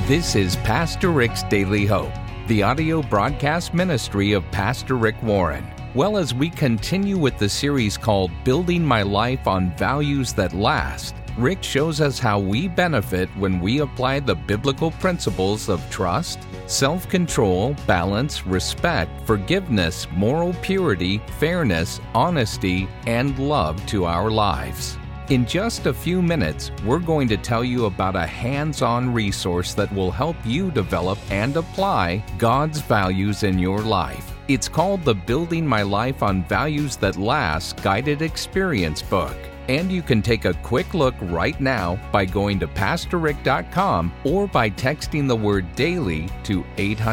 This is Pastor Rick's Daily Hope, the audio broadcast ministry of Pastor Rick Warren. Well, as we continue with the series called Building My Life on Values That Last, Rick shows us how we benefit when we apply the biblical principles of trust, self-control, balance, respect, forgiveness, moral purity, fairness, honesty, and love to our lives. In just a few minutes, we're going to tell you about a hands-on resource that will help you develop and apply God's values in your life. It's called the Building My Life on Values That Last Guided Experience book. And you can take a quick look right now by going to PastorRick.com or by texting the word DAILY to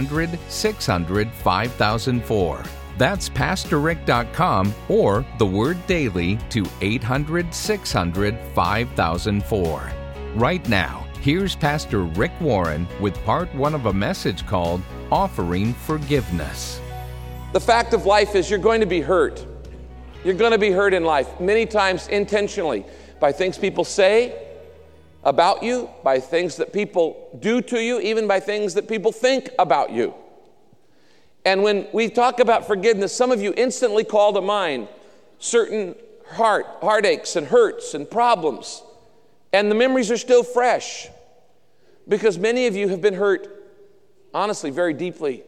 800-600-5004. That's PastorRick.com or the word DAILY to 800-600-5004. Right now, here's Pastor Rick Warren with part one of a message called Offering Forgiveness. The fact of life is you're going to be hurt. You're going to be hurt in life, many times intentionally, by things people say about you, by things that people do to you, even by things that people think about you. And when we talk about forgiveness, some of you instantly call to mind certain heartaches and hurts and problems. And the memories are still fresh because many of you have been hurt, honestly, very deeply.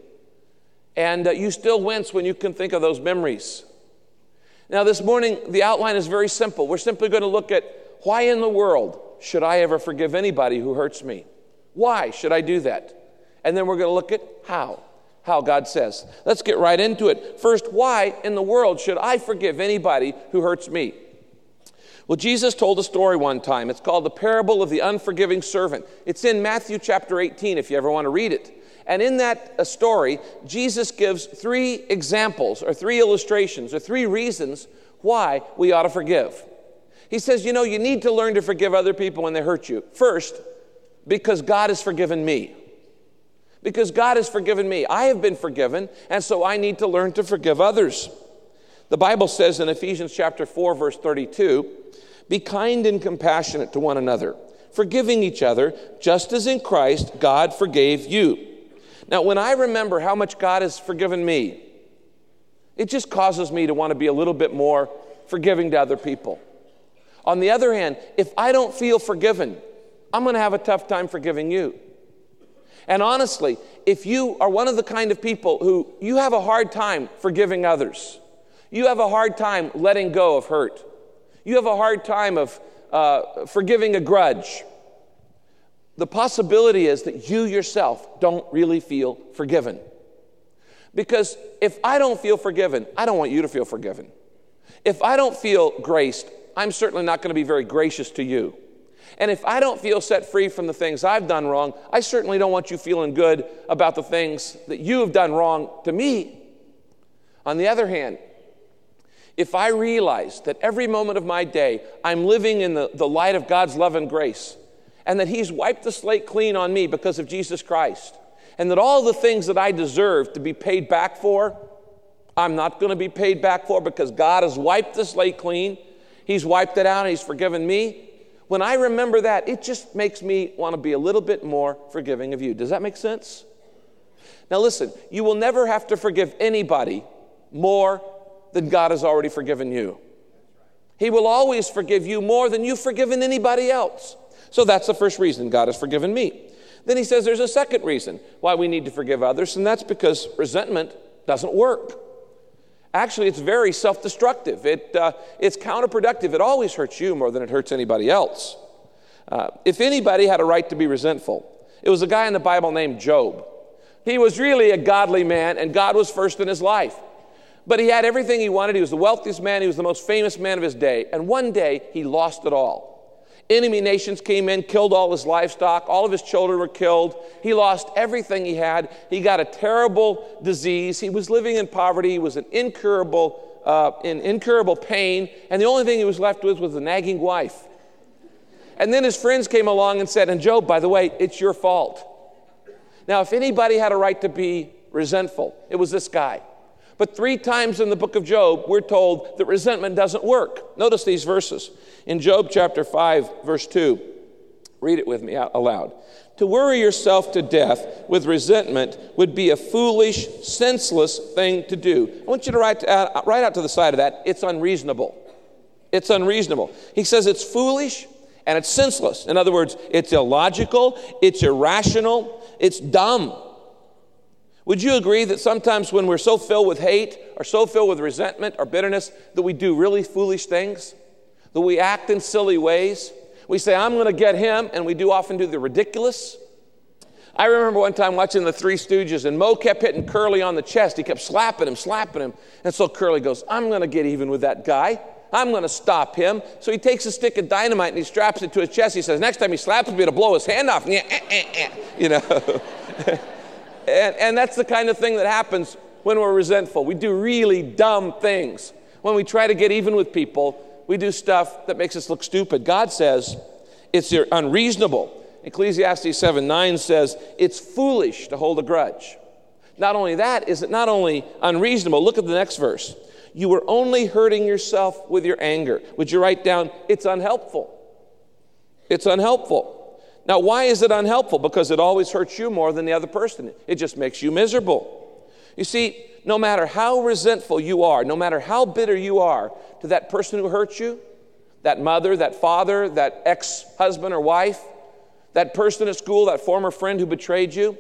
And you still wince when you can think of those memories. Now, this morning, the outline is very simple. We're simply going to look at why in the world should I ever forgive anybody who hurts me? Why should I do that? And then we're going to look at how God says. Let's get right into it. First, why in the world should I forgive anybody who hurts me? Well, Jesus told a story one time. It's called the parable of the unforgiving servant. It's in Matthew chapter 18 if you ever want to read it. And in that story, Jesus gives three examples or three illustrations or three reasons why we ought to forgive. He says, you need to learn to forgive other people when they hurt you. First, because God has forgiven me. Because God has forgiven me. I have been forgiven, and so I need to learn to forgive others. The Bible says in Ephesians chapter 4, verse 32, be kind and compassionate to one another, forgiving each other, just as in Christ God forgave you. Now, when I remember how much God has forgiven me, it just causes me to want to be a little bit more forgiving to other people. On the other hand, if I don't feel forgiven, I'm going to have a tough time forgiving you. And honestly, if you are one of the kind of people who you have a hard time forgiving others, you have a hard time letting go of hurt, you have a hard time of forgiving a grudge, the possibility is that you yourself don't really feel forgiven. Because if I don't feel forgiven, I don't want you to feel forgiven. If I don't feel graced, I'm certainly not going to be very gracious to you. And if I don't feel set free from the things I've done wrong, I certainly don't want you feeling good about the things that you have done wrong to me. On the other hand, if I realize that every moment of my day I'm living in the light of God's love and grace, and that He's wiped the slate clean on me because of Jesus Christ, and that all the things that I deserve to be paid back for, I'm not going to be paid back for because God has wiped the slate clean. He's wiped it out and He's forgiven me. When I remember that, it just makes me want to be a little bit more forgiving of you. Does that make sense? Now listen, you will never have to forgive anybody more than God has already forgiven you. He will always forgive you more than you've forgiven anybody else. So that's the first reason God has forgiven me. Then he says there's a second reason why we need to forgive others, and that's because resentment doesn't work. Actually, it's very self-destructive. It's counterproductive. It always hurts you more than it hurts anybody else. If anybody had a right to be resentful, it was a guy in the Bible named Job. He was really a godly man, and God was first in his life. But he had everything he wanted. He was the wealthiest man. He was the most famous man of his day. And one day, he lost it all. Enemy nations came in, killed all his livestock. All of his children were killed. He lost everything he had. He got a terrible disease. He was living in poverty. He was in incurable pain. And the only thing he was left with was a nagging wife. And then his friends came along and said, and Job, by the way, it's your fault. Now, if anybody had a right to be resentful, it was this guy. But 3 times in the book of Job, we're told that resentment doesn't work. Notice these verses. In Job chapter 5, verse 2, Read it with me out aloud. To worry yourself to death with resentment would be a foolish, senseless thing to do. I want you to write out to the side of that, it's unreasonable. It's unreasonable. He says it's foolish and it's senseless. In other words, it's illogical, it's irrational, it's dumb. Would you agree that sometimes when we're so filled with hate or so filled with resentment or bitterness that we do really foolish things? That we act in silly ways? We say, I'm going to get him, and we often do the ridiculous. I remember one time watching the Three Stooges, and Moe kept hitting Curly on the chest. He kept slapping him. And so Curly goes, I'm going to get even with that guy. I'm going to stop him. So he takes a stick of dynamite and he straps it to his chest. He says, next time he slaps me, to blow his hand off. You know. And that's the kind of thing that happens when we're resentful. We do really dumb things. When we try to get even with people, we do stuff that makes us look stupid. God says it's unreasonable. Ecclesiastes 7:9 says it's foolish to hold a grudge. Not only that, is it not only unreasonable, look at the next verse. You were only hurting yourself with your anger. Would you write down, it's unhelpful. It's unhelpful. Now, why is it unhelpful? Because it always hurts you more than the other person. It just makes you miserable. You see, no matter how resentful you are, no matter how bitter you are to that person who hurt you, that mother, that father, that ex-husband or wife, that person at school, that former friend who betrayed you,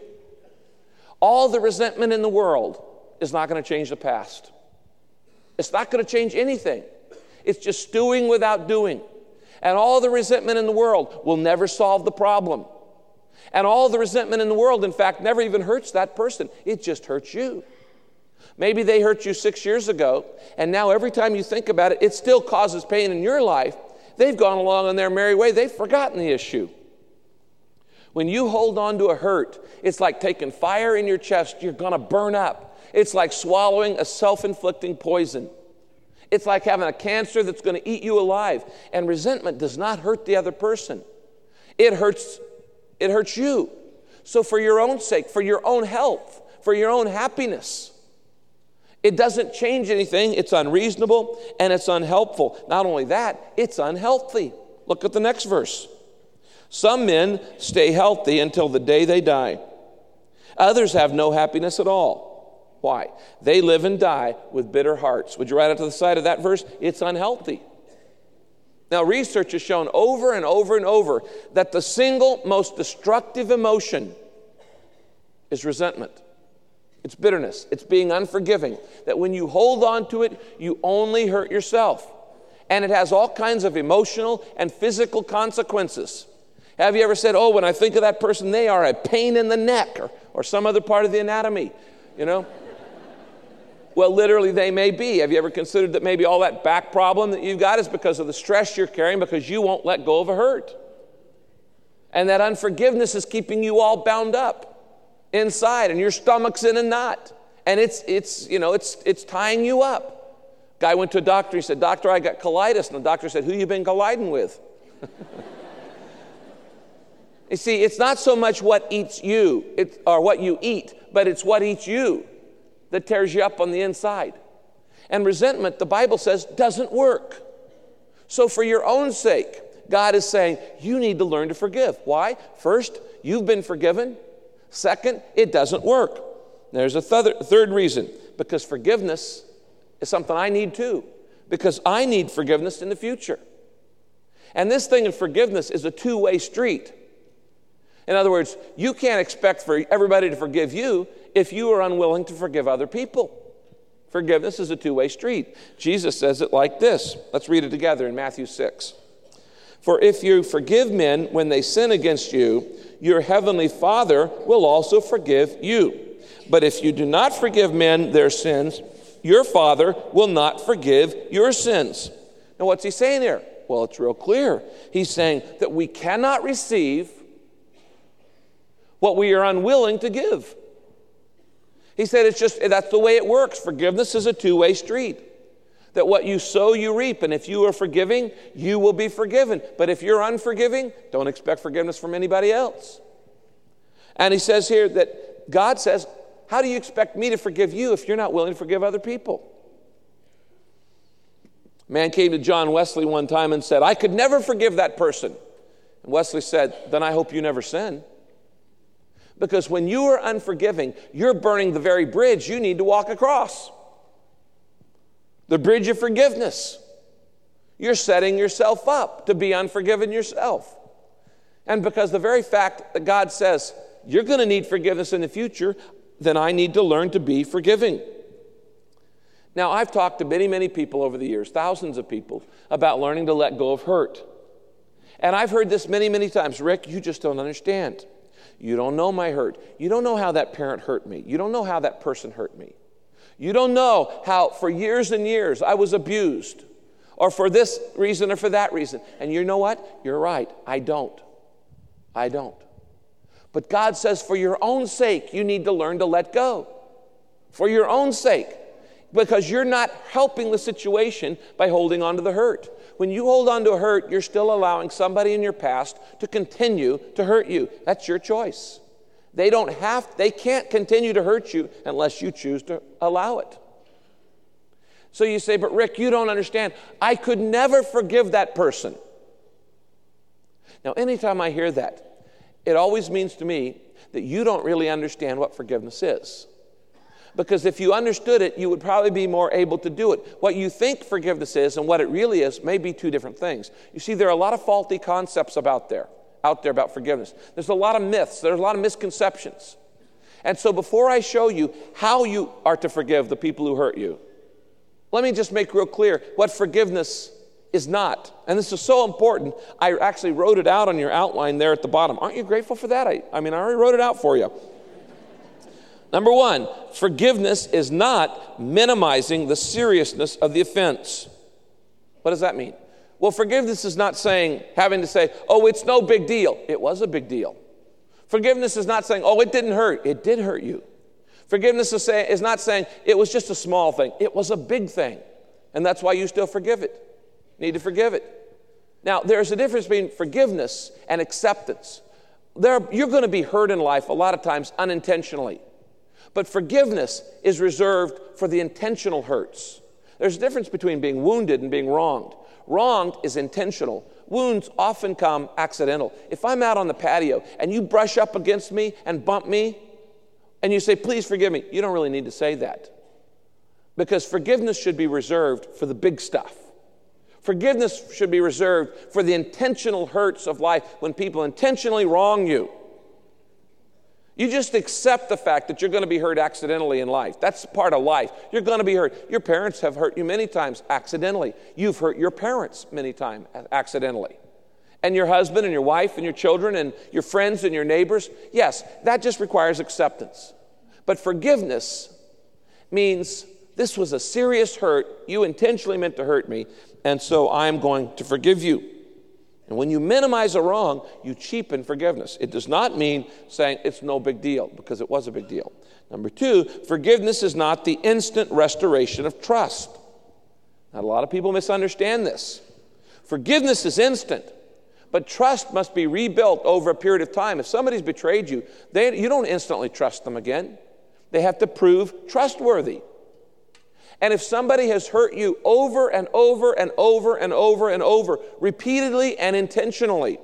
all the resentment in the world is not going to change the past. It's not going to change anything. It's just stewing without doing. And all the resentment in the world will never solve the problem. And all the resentment in the world, in fact, never even hurts that person. It just hurts you. Maybe they hurt you 6 years ago, and now every time you think about it, it still causes pain in your life. They've gone along on their merry way. They've forgotten the issue. When you hold on to a hurt, it's like taking fire in your chest. You're going to burn up. It's like swallowing a self-inflicting poison. It's like having a cancer that's going to eat you alive. And resentment does not hurt the other person. It hurts you. So for your own sake, for your own health, for your own happiness, it doesn't change anything. It's unreasonable and it's unhelpful. Not only that, it's unhealthy. Look at the next verse. Some men stay healthy until the day they die. Others have no happiness at all. Why? They live and die with bitter hearts. Would you write it to the side of that verse? It's unhealthy. Now, research has shown over and over and over that the single most destructive emotion is resentment. It's bitterness. It's being unforgiving. That when you hold on to it, you only hurt yourself. And it has all kinds of emotional and physical consequences. Have you ever said, oh, when I think of that person, they are a pain in the neck or some other part of the anatomy, you know? Well, literally, they may be. Have you ever considered that maybe all that back problem that you've got is because of the stress you're carrying because you won't let go of a hurt? And that unforgiveness is keeping you all bound up inside, and your stomach's in a knot. And it's tying you up. Guy went to a doctor. He said, doctor, I got colitis. And the doctor said, who you been colliding with? You see, it's not so much what eats you or what you eat, but it's what eats you that tears you up on the inside. And resentment, the Bible says, doesn't work. So for your own sake, God is saying, you need to learn to forgive. Why? First, you've been forgiven. Second, it doesn't work. There's a third reason, because forgiveness is something I need too, because I need forgiveness in the future. And this thing of forgiveness is a two-way street. In other words, you can't expect for everybody to forgive you if you are unwilling to forgive other people. Forgiveness is a two-way street. Jesus says it like this. Let's read it together in Matthew 6. For if you forgive men when they sin against you, your heavenly Father will also forgive you. But if you do not forgive men their sins, your Father will not forgive your sins. Now, what's he saying here? Well, it's real clear. He's saying that we cannot receive what we are unwilling to give. He said that's the way it works. Forgiveness is a two-way street. That what you sow, you reap. And if you are forgiving, you will be forgiven. But if you're unforgiving, don't expect forgiveness from anybody else. And he says here that God says, how do you expect me to forgive you if you're not willing to forgive other people? A man came to John Wesley one time and said, I could never forgive that person. And Wesley said, then I hope you never sin. Because when you are unforgiving, you're burning the very bridge you need to walk across. The bridge of forgiveness. You're setting yourself up to be unforgiven yourself. And because the very fact that God says, you're going to need forgiveness in the future, then I need to learn to be forgiving. Now, I've talked to many, many people over the years, thousands of people, about learning to let go of hurt. And I've heard this many, many times. Rick, you just don't understand. You don't know my hurt. You don't know how that parent hurt me. You don't know how that person hurt me. You don't know how for years and years I was abused, or for this reason or for that reason. And you know what? You're right. I don't. But God says for your own sake, you need to learn to let go. For your own sake. Because you're not helping the situation by holding on to the hurt. When you hold on to a hurt, you're still allowing somebody in your past to continue to hurt you. That's your choice. They can't continue to hurt you unless you choose to allow it. So you say, but Rick, you don't understand. I could never forgive that person. Now, anytime I hear that, it always means to me that you don't really understand what forgiveness is. Because if you understood it, you would probably be more able to do it. What you think forgiveness is and what it really is may be two different things. You see, there are a lot of faulty concepts out there about forgiveness. There's a lot of myths. There's a lot of misconceptions. And so before I show you how you are to forgive the people who hurt you, let me just make real clear what forgiveness is not. And this is so important. I actually wrote it out on your outline there at the bottom. Aren't you grateful for that? I already wrote it out for you. Number one, forgiveness is not minimizing the seriousness of the offense. What does that mean? Well, forgiveness is not having to say, oh, it's no big deal. It was a big deal. Forgiveness is not saying, oh, it didn't hurt. It did hurt you. Forgiveness is not saying it was just a small thing. It was a big thing. And that's why you still forgive it. Need to forgive it. Now, there's a difference between forgiveness and acceptance. You're going to be hurt in life a lot of times unintentionally. But forgiveness is reserved for the intentional hurts. There's a difference between being wounded and being wronged. Wronged is intentional. Wounds often come accidental. If I'm out on the patio and you brush up against me and bump me, and you say, please forgive me, you don't really need to say that. Because forgiveness should be reserved for the big stuff. Forgiveness should be reserved for the intentional hurts of life when people intentionally wrong you. You just accept the fact that you're going to be hurt accidentally in life. That's part of life. You're going to be hurt. Your parents have hurt you many times accidentally. You've hurt your parents many times accidentally. And your husband and your wife and your children and your friends and your neighbors. Yes, that just requires acceptance. But forgiveness means this was a serious hurt. You intentionally meant to hurt me, and so I'm going to forgive you. And when you minimize a wrong, you cheapen forgiveness. It does not mean saying it's no big deal, because it was a big deal. Number two, forgiveness is not the instant restoration of trust. Now, a lot of people misunderstand this. Forgiveness is instant, but trust must be rebuilt over a period of time. If somebody's betrayed you, you don't instantly trust them again. They have to prove trustworthy. And if somebody has hurt you over and over and over and over and over, repeatedly and intentionally,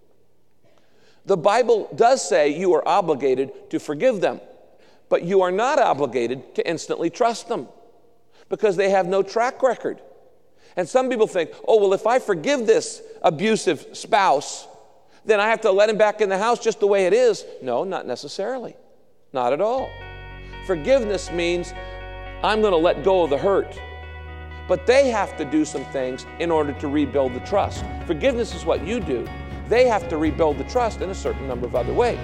the Bible does say you are obligated to forgive them, but you are not obligated to instantly trust them because they have no track record. And some people think, oh, well, if I forgive this abusive spouse, then I have to let him back in the house just the way it is. No, not necessarily. Not at all. Forgiveness means I'm going to let go of the hurt. But they have to do some things in order to rebuild the trust. Forgiveness is what you do. They have to rebuild the trust in a certain number of other ways.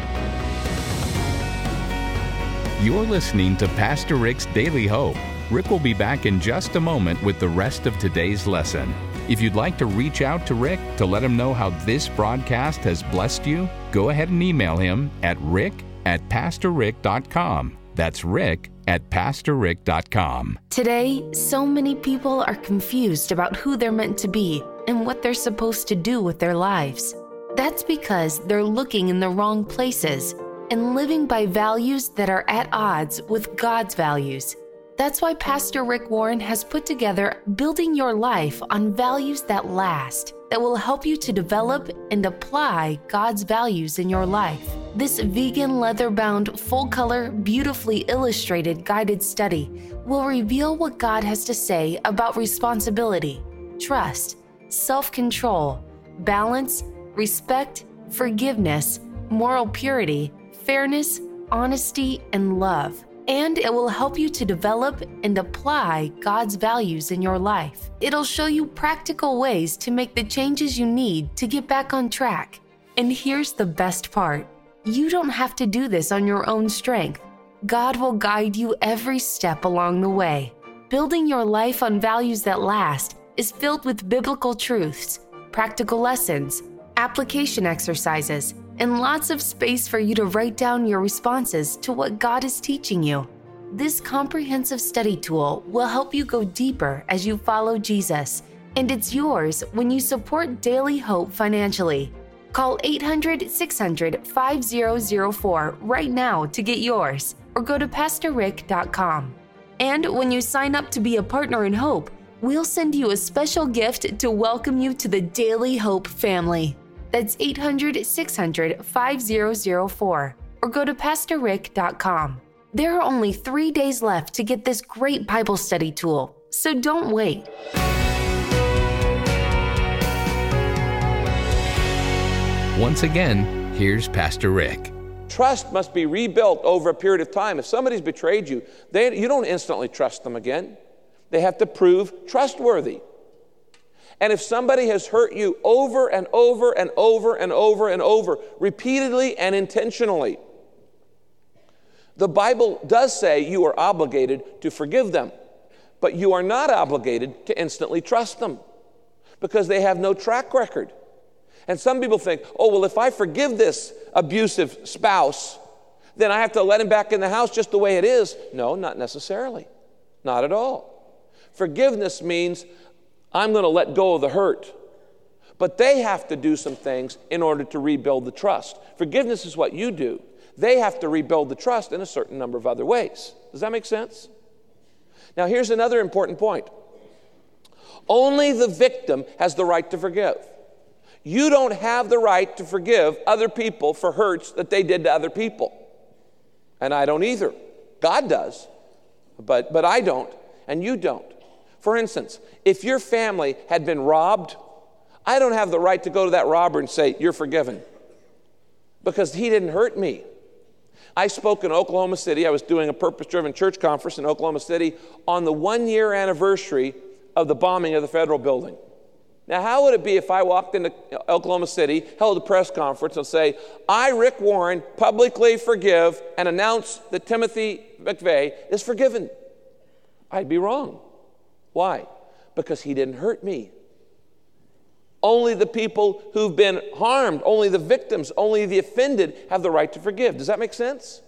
You're listening to Pastor Rick's Daily Hope. Rick will be back in just a moment with the rest of today's lesson. If you'd like to reach out to Rick to let him know how this broadcast has blessed you, go ahead and email him at rick@pastorrick.com. That's rick@pastorrick.com. Today, so many people are confused about who they're meant to be and what they're supposed to do with their lives. That's because they're looking in the wrong places and living by values that are at odds with God's values. That's why Pastor Rick Warren has put together Building Your Life on Values That Last, that will help you to develop and apply God's values in your life. This vegan, leather-bound, full-color, beautifully illustrated guided study will reveal what God has to say about responsibility, trust, self-control, balance, respect, forgiveness, moral purity, fairness, honesty, and love. And it will help you to develop and apply God's values in your life. It'll show you practical ways to make the changes you need to get back on track. And here's the best part. You don't have to do this on your own strength. God will guide you every step along the way. Building Your Life on Values That Last is filled with biblical truths, practical lessons, application exercises, and lots of space for you to write down your responses to what God is teaching you. This comprehensive study tool will help you go deeper as you follow Jesus, and it's yours when you support Daily Hope financially. Call 800-600-5004 right now to get yours, or go to PastorRick.com. And when you sign up to be a partner in Hope, we'll send you a special gift to welcome you to the Daily Hope family. That's 800-600-5004, or go to PastorRick.com. There are only 3 days left to get this great Bible study tool, so don't wait. Once again, here's Pastor Rick. Trust must be rebuilt over a period of time. If somebody's betrayed you, you don't instantly trust them again. They have to prove trustworthy. And if somebody has hurt you over and over and over and over and over, repeatedly and intentionally, the Bible does say you are obligated to forgive them, but you are not obligated to instantly trust them because they have no track record. And some people think, oh, well, if I forgive this abusive spouse, then I have to let him back in the house just the way it is. No, not necessarily. Not at all. Forgiveness means I'm going to let go of the hurt. But they have to do some things in order to rebuild the trust. Forgiveness is what you do. They have to rebuild the trust in a certain number of other ways. Does that make sense? Now, here's another important point. Only the victim has the right to forgive. You don't have the right to forgive other people for hurts that they did to other people. And I don't either. God does, but I don't, and you don't. For instance, if your family had been robbed, I don't have the right to go to that robber and say, you're forgiven, because he didn't hurt me. I spoke in Oklahoma City. I was doing a purpose-driven church conference in Oklahoma City on the 1-year anniversary of the bombing of the federal building. Now, how would it be if I walked into Oklahoma City, held a press conference, and say, I, Rick Warren, publicly forgive and announce that Timothy McVeigh is forgiven? I'd be wrong. Why? Because he didn't hurt me. Only the people who've been harmed, only the victims, only the offended have the right to forgive. Does that make sense?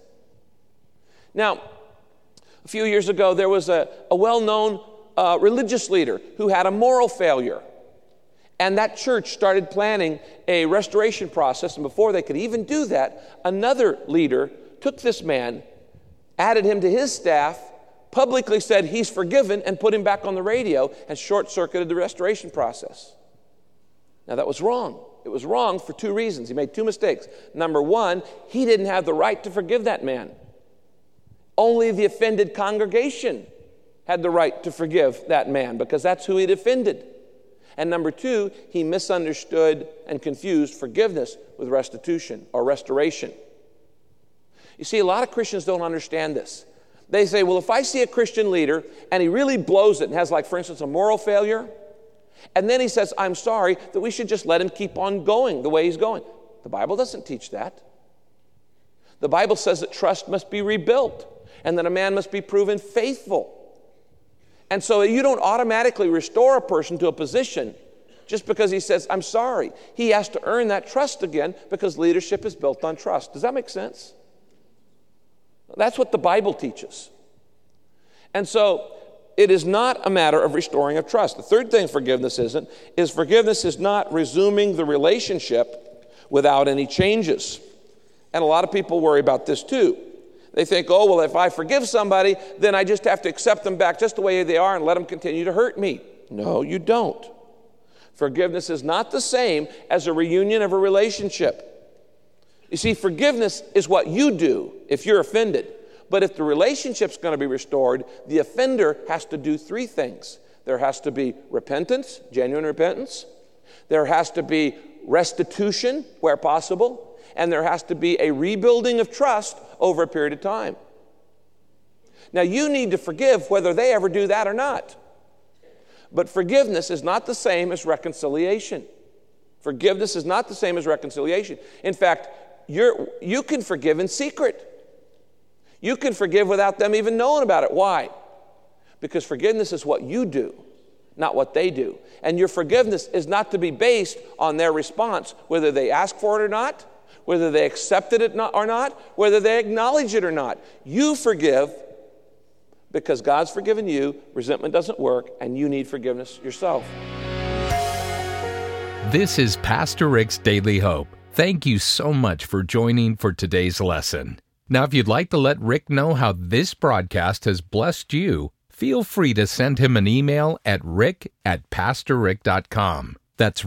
Now, a few years ago, there was a well-known religious leader who had a moral failure. And that church started planning a restoration process. And before they could even do that, another leader took this man, added him to his staff, publicly said he's forgiven, and put him back on the radio and short-circuited the restoration process. Now, that was wrong. It was wrong for 2 reasons. He made 2 mistakes. Number one, he didn't have the right to forgive that man. Only the offended congregation had the right to forgive that man because that's who he'd offended. And number 2, he misunderstood and confused forgiveness with restitution or restoration. You see, a lot of Christians don't understand this. They say, well, if I see a Christian leader and he really blows it and has, like, for instance, a moral failure, and then he says, I'm sorry, that we should just let him keep on going the way he's going. The Bible doesn't teach that. The Bible says that trust must be rebuilt and that a man must be proven faithful. And so you don't automatically restore a person to a position just because he says, I'm sorry. He has to earn that trust again because leadership is built on trust. Does that make sense? That's what the Bible teaches. And so it is not a matter of restoring of trust. The third thing forgiveness is not resuming the relationship without any changes. And a lot of people worry about this too. They think, oh, well, if I forgive somebody, then I just have to accept them back just the way they are and let them continue to hurt me. No, you don't. Forgiveness is not the same as a reunion of a relationship. You see, forgiveness is what you do if you're offended. But if the relationship's going to be restored, the offender has to do three things. There has to be repentance, genuine repentance. There has to be restitution where possible. And there has to be a rebuilding of trust over a period of time. Now, you need to forgive whether they ever do that or not. But forgiveness is not the same as reconciliation. Forgiveness is not the same as reconciliation. In fact, you can forgive in secret. You can forgive without them even knowing about it. Why? Because forgiveness is what you do, not what they do. And your forgiveness is not to be based on their response, whether they ask for it or not, whether they accepted it or not, whether they acknowledge it or not. You forgive because God's forgiven you, resentment doesn't work, and you need forgiveness yourself. This is Pastor Rick's Daily Hope. Thank you so much for joining for today's lesson. Now, if you'd like to let Rick know how this broadcast has blessed you, feel free to send him an email at rick@pastorrick.com. That's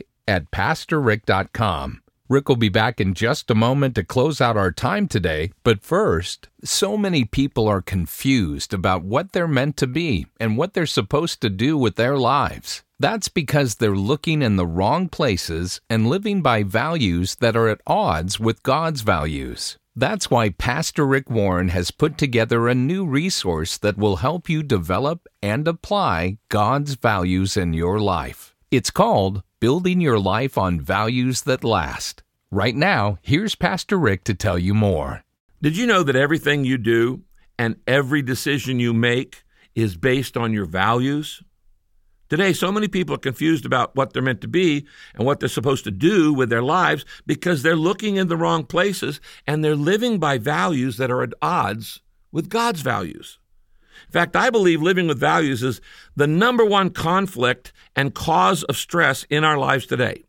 rick@pastorrick.com. Rick will be back in just a moment to close out our time today, but first, so many people are confused about what they're meant to be and what they're supposed to do with their lives. That's because they're looking in the wrong places and living by values that are at odds with God's values. That's why Pastor Rick Warren has put together a new resource that will help you develop and apply God's values in your life. It's called Building Your Life on Values That Last. Right now, here's Pastor Rick to tell you more. Did you know that everything you do and every decision you make is based on your values? Today, so many people are confused about what they're meant to be and what they're supposed to do with their lives because they're looking in the wrong places and they're living by values that are at odds with God's values. In fact, I believe living with values is the number one conflict and cause of stress in our lives today.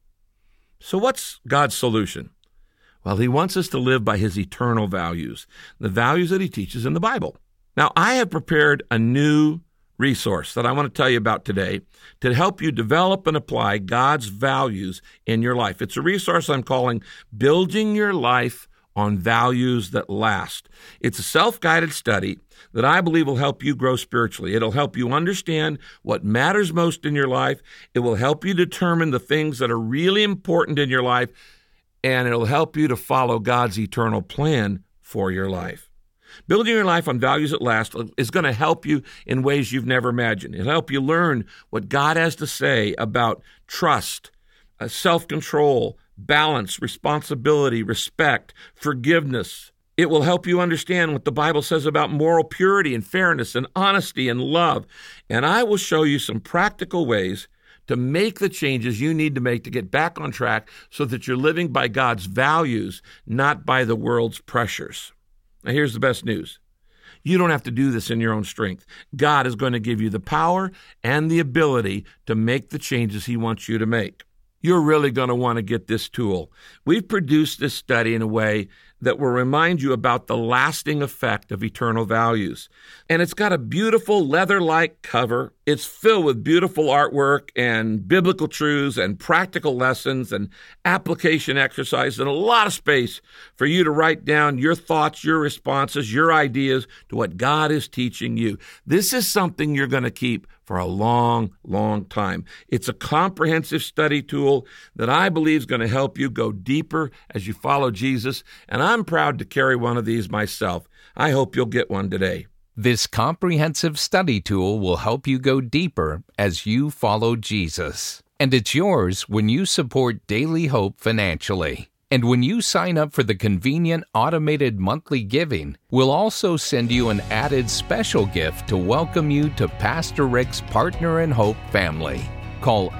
So what's God's solution? Well, He wants us to live by His eternal values, the values that He teaches in the Bible. Now, I have prepared a new resource that I want to tell you about today to help you develop and apply God's values in your life. It's a resource I'm calling Building Your Life on Values That Last. It's a self-guided study that I believe will help you grow spiritually. It'll help you understand what matters most in your life. It will help you determine the things that are really important in your life, and it'll help you to follow God's eternal plan for your life. Building Your Life on Values That Last is going to help you in ways you've never imagined. It'll help you learn what God has to say about trust, self-control, balance, responsibility, respect, forgiveness. It will help you understand what the Bible says about moral purity and fairness and honesty and love. And I will show you some practical ways to make the changes you need to make to get back on track so that you're living by God's values, not by the world's pressures. Now, here's the best news. You don't have to do this in your own strength. God is going to give you the power and the ability to make the changes He wants you to make. You're really going to want to get this tool. We've produced this study in a way that will remind you about the lasting effect of eternal values. And it's got a beautiful leather-like cover. It's filled with beautiful artwork and biblical truths and practical lessons and application exercises and a lot of space for you to write down your thoughts, your responses, your ideas to what God is teaching you. This is something you're going to keep for a long, long time. It's a comprehensive study tool that I believe is going to help you go deeper as you follow Jesus, and I'm proud to carry one of these myself. I hope you'll get one today. This comprehensive study tool will help you go deeper as you follow Jesus. And it's yours when you support Daily Hope financially. And when you sign up for the convenient automated monthly giving, we'll also send you an added special gift to welcome you to Pastor Rick's Partner in Hope family. Call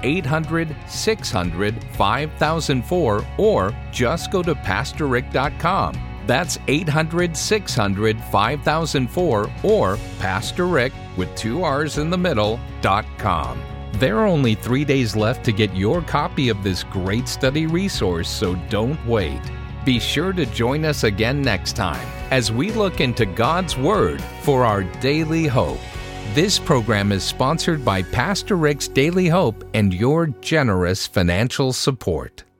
800-600-5004 or just go to PastorRick.com. That's 800-600-5004 or Pastor Rick with 2 R's in the middle.com. There are only 3 days left to get your copy of this great study resource, so don't wait. Be sure to join us again next time as we look into God's Word for our daily hope. This program is sponsored by Pastor Rick's Daily Hope and your generous financial support.